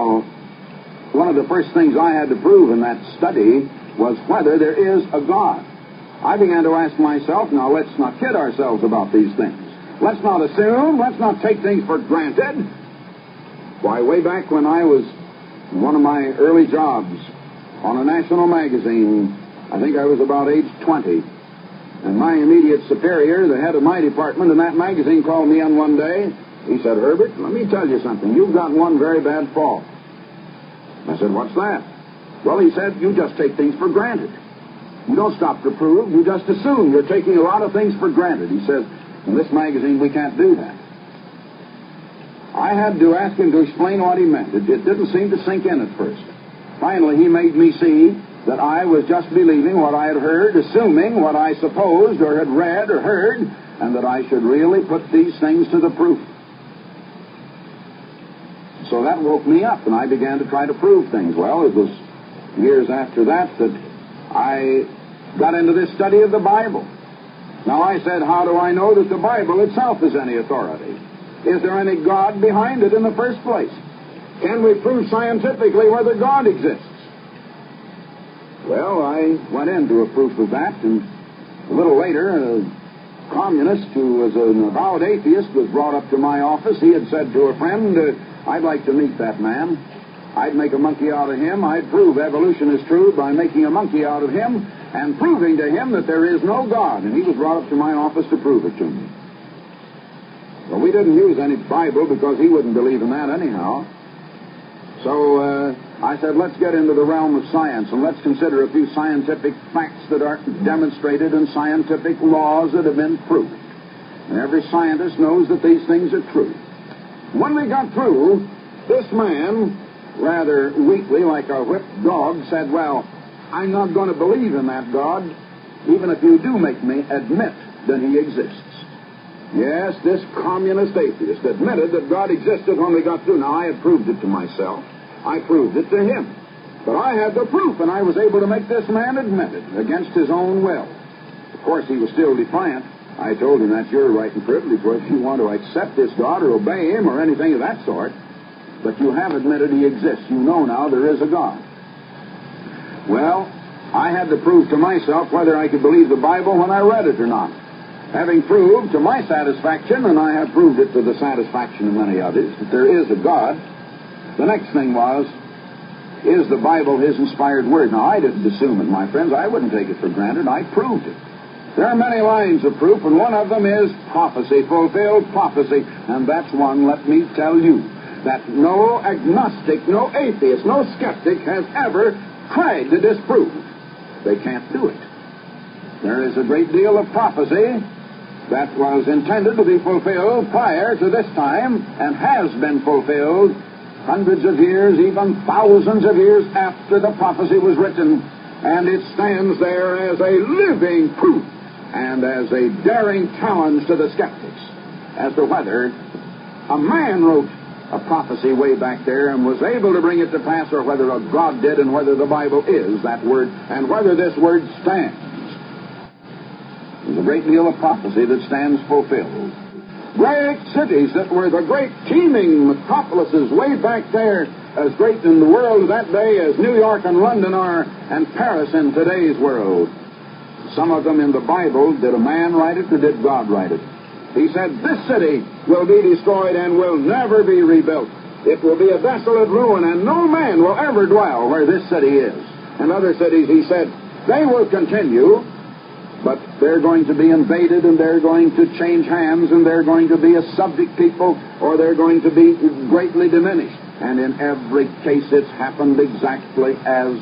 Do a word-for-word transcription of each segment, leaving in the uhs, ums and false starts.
Now, one of the first things I had to prove in that study was whether there is a God. I began to ask myself, now let's not kid ourselves about these things. Let's not assume, let's not take things for granted. Why, way back when I was in one of my early jobs on a national magazine, I think I was about age twenty, and my immediate superior, the head of my department in that magazine, called me in one day. He said, Herbert, let me tell you something. You've got one very bad fault. I said, what's that? Well, he said, you just take things for granted. You don't stop to prove. You just assume. You're taking a lot of things for granted. He says, in this magazine, we can't do that. I had to ask him to explain what he meant. It, it didn't seem to sink in at first. Finally, he made me see that I was just believing what I had heard, assuming what I supposed or had read or heard, and that I should really put these things to the proof. So that woke me up, and I began to try to prove things. Well, it was years after that that I got into this study of the Bible. Now, I said, how do I know that the Bible itself is any authority? Is there any God behind it in the first place? Can we prove scientifically whether God exists? Well, I went into a proof of that, and a little later, a communist who was an avowed atheist was brought up to my office. He had said to a friend, uh, I'd like to meet that man. I'd make a monkey out of him. I'd prove evolution is true by making a monkey out of him and proving to him that there is no God. And he was brought up to my office to prove it to me. Well, we didn't use any Bible because he wouldn't believe in that anyhow. So uh, I said, let's get into the realm of science and let's consider a few scientific facts that are demonstrated and scientific laws that have been proved. And every scientist knows that these things are true. When we got through, this man, rather weakly, like a whipped dog, said, well, I'm not going to believe in that God, even if you do make me admit that he exists. Yes, this communist atheist admitted that God existed when we got through. Now, I had proved it to myself. I proved it to him. But I had the proof, and I was able to make this man admit it against his own will. Of course, he was still defiant. I told him, that's your right and privilege, whether you want to accept this God or obey him or anything of that sort. But you have admitted he exists. You know now there is a God. Well, I had to prove to myself whether I could believe the Bible when I read it or not. Having proved to my satisfaction, and I have proved it to the satisfaction of many others, that there is a God, the next thing was, is the Bible his inspired word? Now, I didn't assume it, my friends. I wouldn't take it for granted. I proved it. There are many lines of proof, and one of them is prophecy, fulfilled prophecy. And that's one, let me tell you, that no agnostic, no atheist, no skeptic has ever tried to disprove. They can't do it. There is a great deal of prophecy that was intended to be fulfilled prior to this time and has been fulfilled hundreds of years, even thousands of years after the prophecy was written. And it stands there as a living proof and as a daring challenge to the skeptics as to whether a man wrote a prophecy way back there and was able to bring it to pass, or whether a God did, and whether the Bible is that word, and whether this word stands. There's a great deal of prophecy that stands fulfilled. Great cities that were the great teeming metropolises way back there, as great in the world of that day as New York and London are, and Paris in today's world. Some of them in the Bible, did a man write it or did God write it? He said, this city will be destroyed and will never be rebuilt. It will be a desolate ruin, and no man will ever dwell where this city is. And other cities, he said, they will continue, but they're going to be invaded, and they're going to change hands, and they're going to be a subject people, or they're going to be greatly diminished. And in every case, it's happened exactly as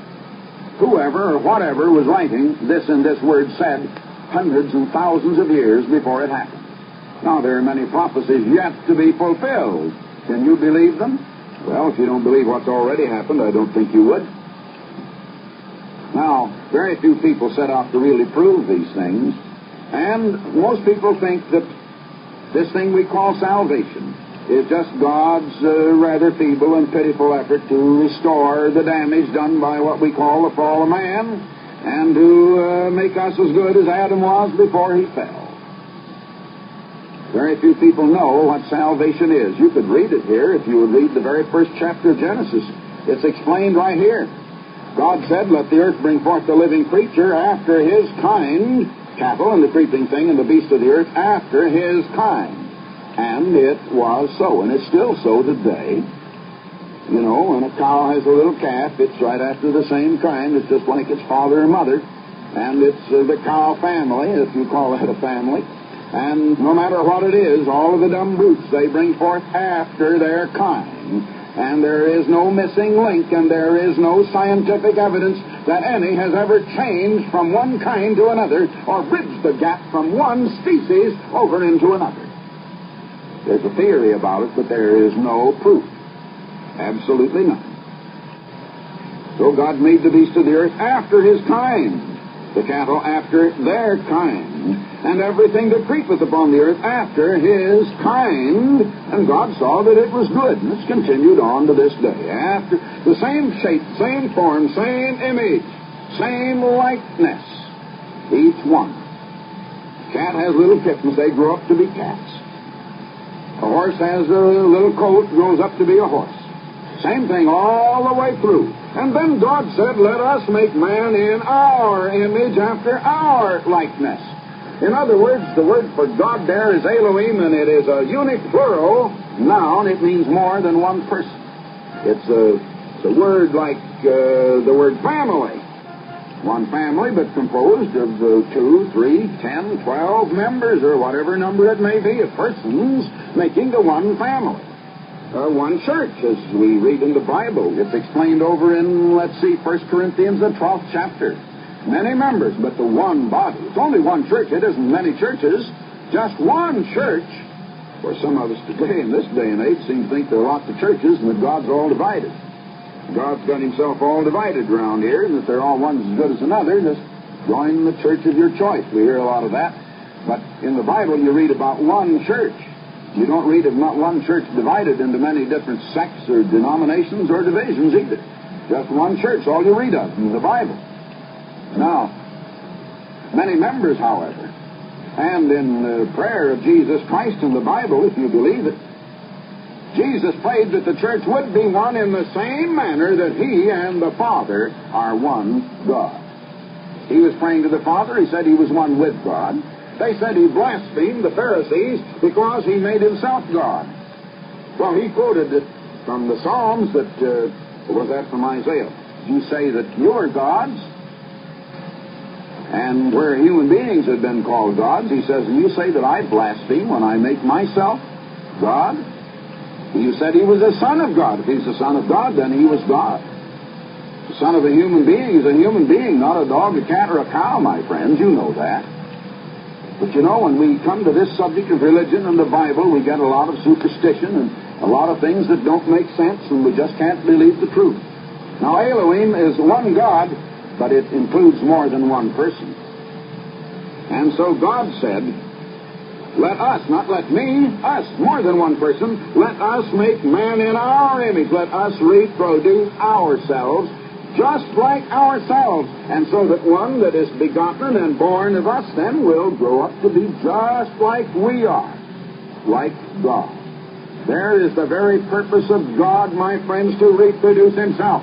whoever or whatever was writing this and this word said hundreds and thousands of years before it happened. Now, there are many prophecies yet to be fulfilled. Can you believe them? Well, if you don't believe what's already happened, I don't think you would. Now, very few people set out to really prove these things, and most people think that this thing we call salvation is just God's uh, rather feeble and pitiful effort to restore the damage done by what we call the fall of man, and to uh, make us as good as Adam was before he fell. Very few people know what salvation is. You could read it here if you would read the very first chapter of Genesis. It's explained right here. God said, let the earth bring forth the living creature after his kind, cattle and the creeping thing and the beast of the earth after his kind. And it was so, and it's still so today. You know, when a cow has a little calf, it's right after the same kind. It's just like its father and mother. And it's uh, the cow family, if you call that a family. And no matter what it is, all of the dumb brutes, they bring forth after their kind. And there is no missing link, and there is no scientific evidence that any has ever changed from one kind to another or bridged the gap from one species over into another. There's a theory about it, but there is no proof. Absolutely none. So God made the beasts of the earth after his kind, the cattle after their kind, and everything that creepeth upon the earth after his kind. And God saw that it was good. And it's continued on to this day. After the same shape, same form, same image, same likeness, each one. Cat has little kittens, they grow up to be cats. A horse has a little coat, grows up to be a horse. Same thing all the way through. And then God said, let us make man in our image after our likeness. In other words, the word for God there is Elohim, and it is a unique plural noun. It means more than one person. It's a, it's a word like uh, the word family. One family, but composed of uh, two, three, ten, twelve members, or whatever number it may be, of persons making the one family. Uh, one church, as we read in the Bible. It's explained over in, let's see, First Corinthians, the twelfth chapter. Many members, but the one body. It's only one church. It isn't many churches. Just one church. For some of us today, in this day and age, seem to think there are lots of churches and that God's all divided. God's got himself all divided around here, and that they're all one's as good as another. Just join the church of your choice. We hear a lot of that. But in the Bible, you read about one church. You don't read of not one church divided into many different sects or denominations or divisions either. Just one church, all you read of in the Bible. Now, many members, however, and in the prayer of Jesus Christ in the Bible, if you believe it, Jesus prayed that the church would be one in the same manner that he and the Father are one God. He was praying to the Father. He said he was one with God. They said he blasphemed the Pharisees because he made himself God. Well, he quoted it from the Psalms that, uh, what was that from Isaiah? You say that you are gods, and where human beings have been called gods, he says, and you say that I blaspheme when I make myself God? You said he was a son of God. If he's the son of God, then he was God. The son of a human being is a human being, not a dog, a cat, or a cow, my friends. You know that. But you know, when we come to this subject of religion and the Bible, we get a lot of superstition and a lot of things that don't make sense, and we just can't believe the truth. Now, Elohim is one God, but it includes more than one person. And so God said, let us, not let me, us, more than one person, let us make man in our image. Let us reproduce ourselves just like ourselves, and so that one that is begotten and born of us then will grow up to be just like we are, like God. There is the very purpose of God, my friends, to reproduce himself.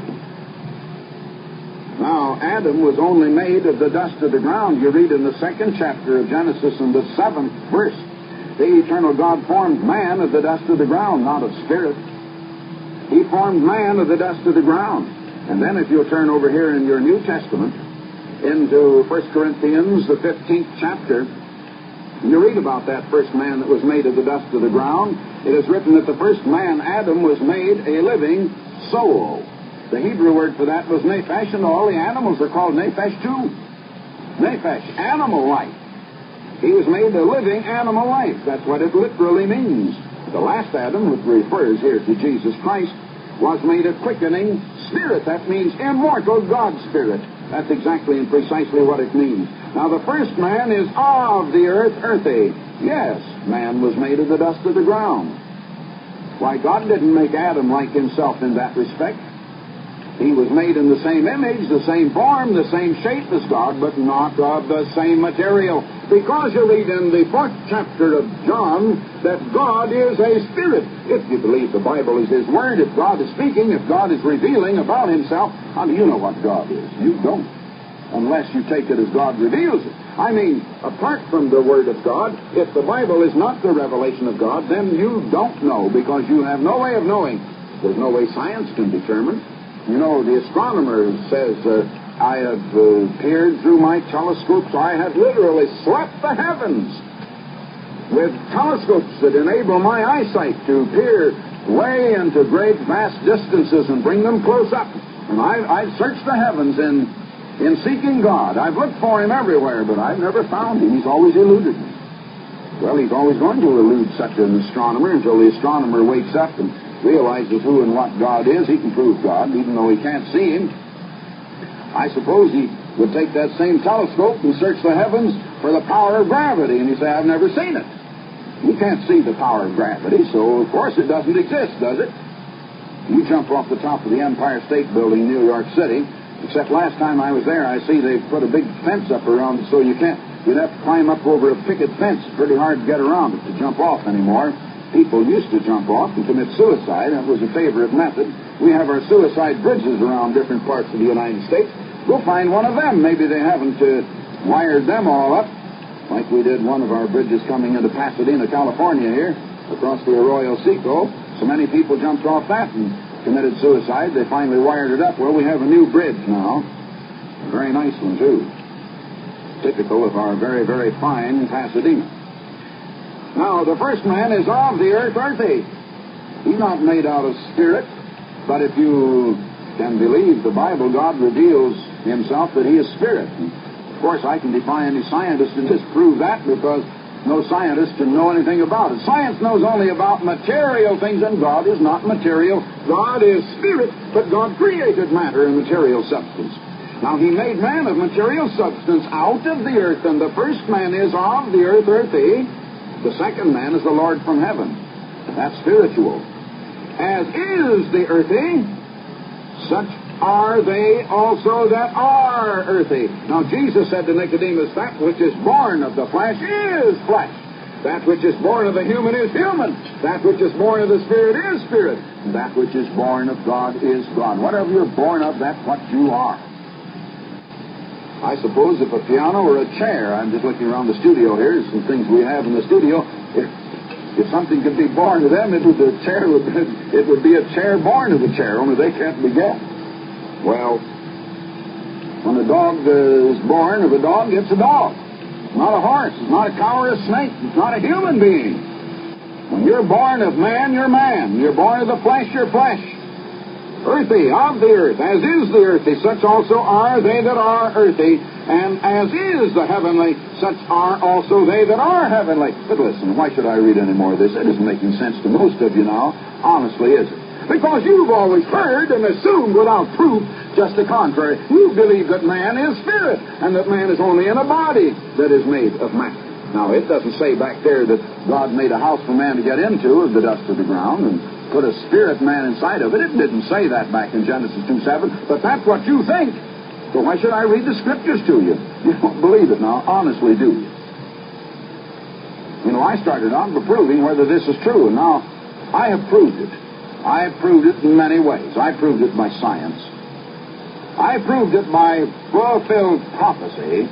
Now, Adam was only made of the dust of the ground. You read in the second chapter of Genesis in the seventh verse, the eternal God formed man of the dust of the ground, not of spirit. He formed man of the dust of the ground. And then if you'll turn over here in your New Testament into First Corinthians, the fifteenth chapter, you read about that first man that was made of the dust of the ground. It is written that the first man, Adam, was made a living soul. The Hebrew word for that was nephesh, and all the animals are called nephesh too. Nephesh, animal life. He was made a living animal life. That's what it literally means. The last Adam, which refers here to Jesus Christ, was made a quickening spirit. That means immortal God spirit. That's exactly and precisely what it means. Now, the first man is of the earth, earthy. Yes, man was made of the dust of the ground. Why, God didn't make Adam like himself in that respect. He was made in the same image, the same form, the same shape as God, but not of the same material. Because you read in the fourth chapter of John that God is a spirit. If you believe the Bible is His Word, if God is speaking, if God is revealing about Himself, how do you know what God is? You don't, unless you take it as God reveals it. I mean, apart from the Word of God, if the Bible is not the revelation of God, then you don't know, because you have no way of knowing. There's no way science can determine. You know, the astronomer says, uh, I have uh, peered through my telescopes. I have literally swept the heavens with telescopes that enable my eyesight to peer way into great, vast distances and bring them close up. And I've, I've searched the heavens in, in seeking God. I've looked for Him everywhere, but I've never found Him. He's always eluded me. Well, He's always going to elude such an astronomer until the astronomer wakes up and realizes who and what God is. He can prove God, even though he can't see Him. I suppose he would take that same telescope and search the heavens for the power of gravity, and he'd say, I've never seen it. You can't see the power of gravity, so of course it doesn't exist, does it? You jump off the top of the Empire State Building in New York City, except last time I was there, I see they've put a big fence up around it, so you can't, you'd have to climb up over a picket fence. It's pretty hard to get around it to jump off anymore. People used to jump off and commit suicide. That was a favorite method. We have our suicide bridges around different parts of the United States. We'll find one of them. Maybe they haven't uh, wired them all up, like we did one of our bridges coming into Pasadena, California here, across the Arroyo Seco. So many people jumped off that and committed suicide. They finally wired it up. Well, we have a new bridge now. A very nice one, too. Typical of our very, very fine Pasadena. Now, the first man is of the earth, earthy. He's not made out of spirit, but if you can believe the Bible, God reveals Himself that He is spirit. And of course, I can defy any scientist to disprove that, because no scientist can know anything about it. Science knows only about material things, and God is not material. God is spirit, but God created matter and material substance. Now, He made man of material substance out of the earth, and the first man is of the earth, earthy. The second man is the Lord from heaven. That's spiritual. As is the earthy, such are they also that are earthy. Now, Jesus said to Nicodemus, that which is born of the flesh is flesh. That which is born of the human is human. That which is born of the Spirit is spirit. And that which is born of God is God. Whatever you're born of, that's what you are. I suppose if a piano or a chair, I'm just looking around the studio here, some things we have in the studio, if, if something could be born to them, it would, the chair would, it would be a chair born of a chair, only they can't beget. Well, when a dog is born of a dog, it's a dog. It's not a horse, it's not a cow or a snake, it's not a human being. When you're born of man, you're man. You're born of the flesh, you're flesh. Earthy, of the earth, as is the earthy, such also are they that are earthy, and as is the heavenly, such are also they that are heavenly. But listen, why should I read any more of this? It isn't making sense to most of you now. Honestly, is it? Because you've always heard and assumed without proof just the contrary. You believe that man is spirit, and that man is only in a body that is made of matter. Now, it doesn't say back there that God made a house for man to get into, of the dust of the ground, and put a spirit man inside of it. It didn't say that back in Genesis two seven, but that's what you think. So why should I read the Scriptures to you? You don't believe it now. Honestly, do you? You know, I started on proving whether this is true, and now I have proved it. I have proved it in many ways. I proved it by science. I proved it by fulfilled prophecy.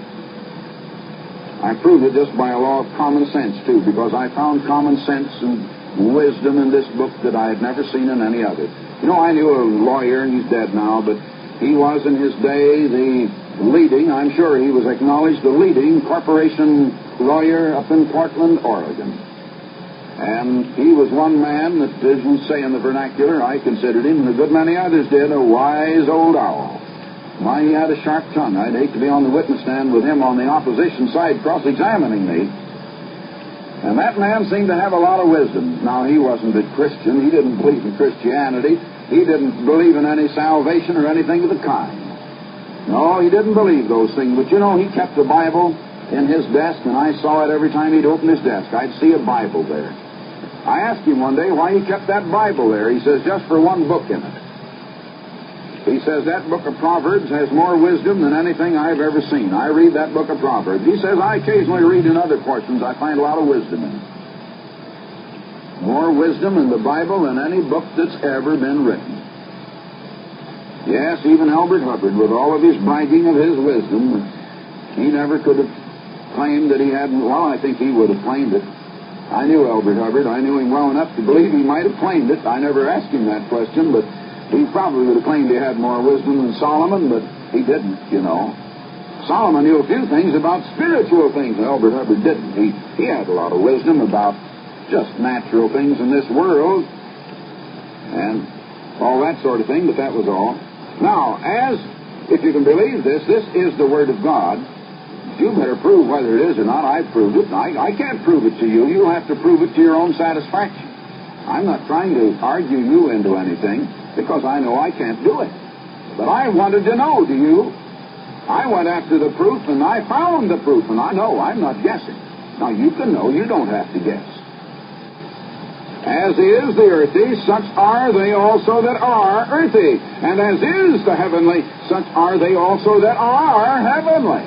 I proved it just by a law of common sense, too, because I found common sense and wisdom in this book that I had never seen in any other. You know, I knew a lawyer, and he's dead now, but he was in his day the leading, I'm sure he was acknowledged, the leading corporation lawyer up in Portland, Oregon. And he was one man that, as you say in the vernacular, I considered him, and a good many others did, a wise old owl. Why, he had a sharp tongue. I'd hate to be on the witness stand with him on the opposition side cross-examining me. And that man seemed to have a lot of wisdom. Now, he wasn't a Christian. He didn't believe in Christianity. He didn't believe in any salvation or anything of the kind. No, he didn't believe those things. But, you know, he kept the Bible in his desk, and I saw it every time he'd open his desk. I'd see a Bible there. I asked him one day why he kept that Bible there. He says, just for one book in it. He says that book of Proverbs has more wisdom than anything I've ever seen. I read that book of Proverbs. He says I occasionally read in other portions. I find a lot of wisdom in it. More wisdom in the Bible than any book that's ever been written. Yes, even Albert Hubbard, with all of his bragging of his wisdom, he never could have claimed that he hadn't. Well, I think he would have claimed it. I knew Albert Hubbard. I knew him well enough to believe he might have claimed it. I never asked him that question, but he probably would have claimed he had more wisdom than Solomon, but he didn't, you know. Solomon knew a few things about spiritual things. Albert Hubbard didn't. He, he had a lot of wisdom about just natural things in this world and all that sort of thing, but that was all. Now, as, if you can believe this, this is the Word of God. You better prove whether it is or not. I've proved it. I, I can't prove it to you. You'll have to prove it to your own satisfaction. I'm not trying to argue you into anything because I know I can't do it. But I wanted to know, do you? I went after the proof and I found the proof, and I know I'm not guessing. Now, you can know. You don't have to guess. As is the earthy, such are they also that are earthy. And as is the heavenly, such are they also that are heavenly.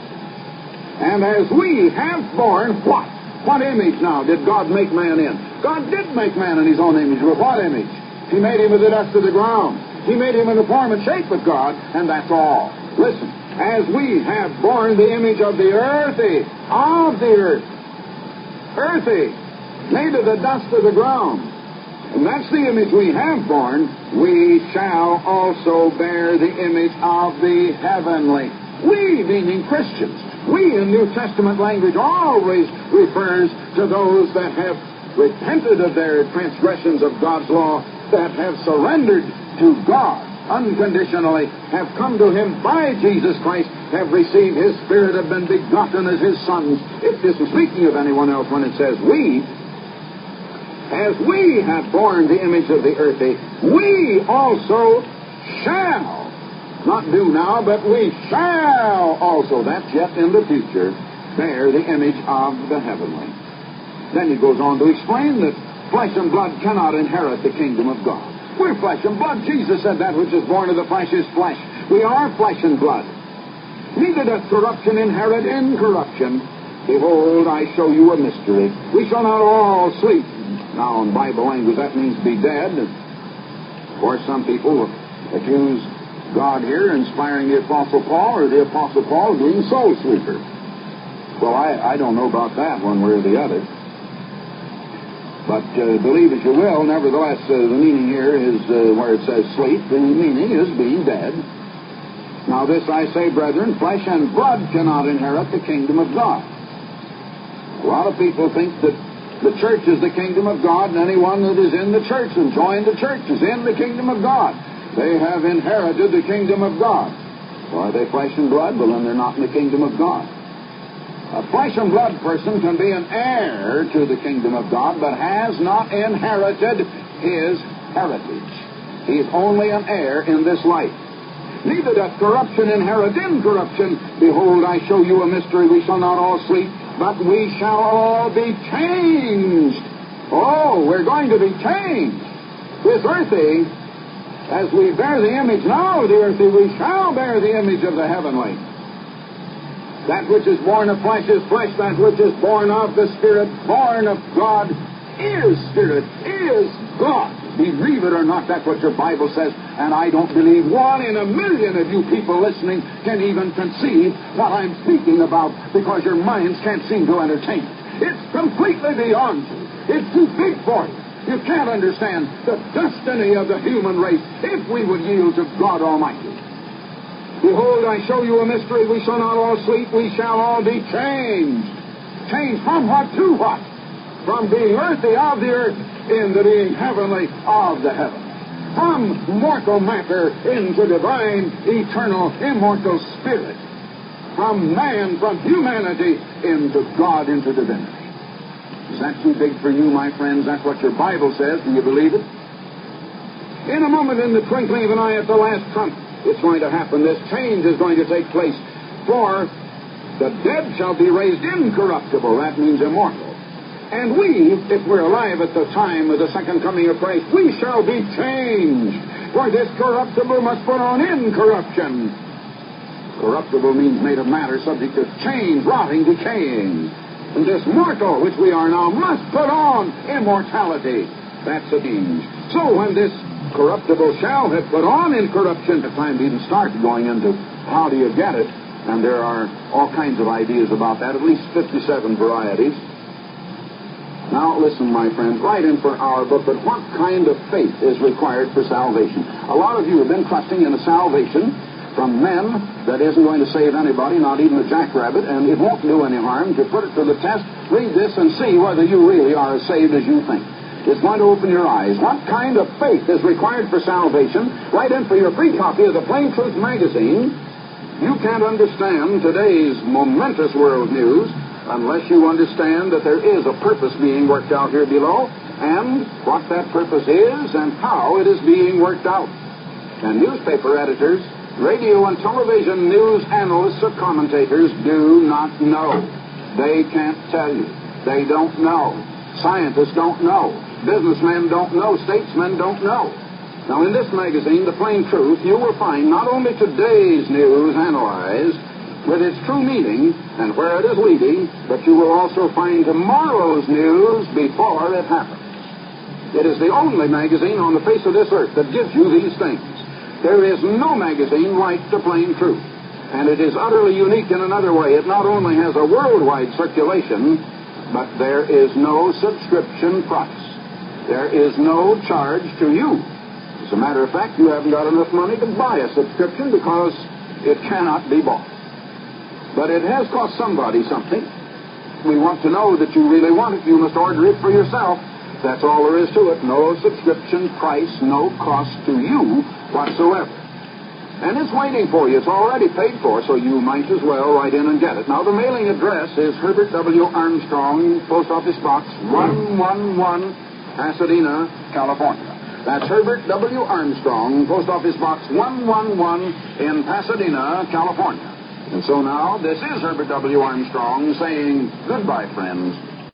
And as we have borne what? What image now did God make man in? God did make man in his own image. With what image? He made him with the dust of the ground. He made him in the form and shape of God, and that's all. Listen, as we have borne the image of the earthy, of the earth, earthy, made of the dust of the ground, and that's the image we have borne, we shall also bear the image of the heavenly. We, meaning Christians, we in New Testament language always refers to those that have repented of their transgressions of God's law, that have surrendered to God unconditionally, have come to Him by Jesus Christ, have received His Spirit, have been begotten as His sons. It isn't speaking of anyone else when it says we. As we have borne the image of the earthy, we also shall, not do now, but we shall also, that's yet in the future, bear the image of the heavenly. Then he goes on to explain that flesh and blood cannot inherit the kingdom of God. We're flesh and blood. Jesus said that which is born of the flesh is flesh. We are flesh and blood. Neither doth corruption inherit incorruption. Behold, I show you a mystery. We shall not all sleep. Now, in Bible language, that means be dead. Of course, some people accuse God here inspiring the Apostle Paul, or the Apostle Paul being soul sleeper. Well, I, I don't know about that one way or the other. But uh, believe as you will, nevertheless, uh, the meaning here is uh, where it says sleep, the meaning is being dead. Now this I say, brethren, flesh and blood cannot inherit the kingdom of God. A lot of people think that the church is the kingdom of God, and anyone that is in the church and joined the church is in the kingdom of God. They have inherited the kingdom of God. Well, are they flesh and blood? Well, then they're not in the kingdom of God. A flesh and blood person can be an heir to the kingdom of God, but has not inherited his heritage. He is only an heir in this life. Neither doth corruption inherit incorruption. Behold, I show you a mystery. We shall not all sleep, but we shall all be changed. Oh, we're going to be changed. This earthy, as we bear the image now of the earthy, we shall bear the image of the heavenly. That which is born of flesh is flesh. That which is born of the Spirit, born of God, is Spirit, is God. Believe it or not, that's what your Bible says. And I don't believe one in a million of you people listening can even conceive what I'm speaking about, because your minds can't seem to entertain it. It's completely beyond you. It's too big for you. You can't understand the destiny of the human race if we would yield to God Almighty. Behold, I show you a mystery. We shall not all sleep. We shall all be changed. Changed from what to what? From being earthy of the earth into being heavenly of the heavens. From mortal matter into divine, eternal, immortal spirit. From man, from humanity, into God, into divinity. Is that too big for you, my friends? That's what your Bible says. Do you believe it? In a moment, in the twinkling of an eye at the last trump, it's going to happen. This change is going to take place. For the dead shall be raised incorruptible. That means immortal. And we, if we're alive at the time of the second coming of Christ, we shall be changed. For this corruptible must put on incorruption. Corruptible means made of matter subject to change, rotting, decaying. And this mortal, which we are now, must put on immortality. That's a change. So when this corruptible shall have put on incorruption, it's time to even start going into how do you get it. And there are all kinds of ideas about that, at least fifty-seven varieties. Now, listen, my friends, write in for our book, but what kind of faith is required for salvation? A lot of you have been trusting in a salvation from men that isn't going to save anybody, not even a jackrabbit, and it won't do any harm to put it to the test. Read this and see whether you really are as saved as you think. It's going to open your eyes. What kind of faith is required for salvation? Write in for your free copy of the Plain Truth magazine. You can't understand today's momentous world news unless you understand that there is a purpose being worked out here below, and what that purpose is and how it is being worked out. And newspaper editors, radio and television news analysts or commentators do not know. They can't tell you. They don't know. Scientists don't know. Businessmen don't know. Statesmen don't know. Now, in this magazine, The Plain Truth, you will find not only today's news analyzed with its true meaning and where it is leading, but you will also find tomorrow's news before it happens. It is the only magazine on the face of this earth that gives you these things. There is no magazine like The Plain Truth, and it is utterly unique in another way. It not only has a worldwide circulation, but there is no subscription price. There is no charge to you. As a matter of fact, you haven't got enough money to buy a subscription because it cannot be bought. But it has cost somebody something. We want to know that you really want it. You must order it for yourself. That's all there is to it. No subscription price, no cost to you whatsoever. And it's waiting for you. It's already paid for, so you might as well write in and get it. Now, the mailing address is Herbert W. Armstrong, Post Office Box one one one, Pasadena, California. That's Herbert W. Armstrong, Post Office Box one one one in Pasadena, California. And so now, this is Herbert W. Armstrong saying goodbye, friends.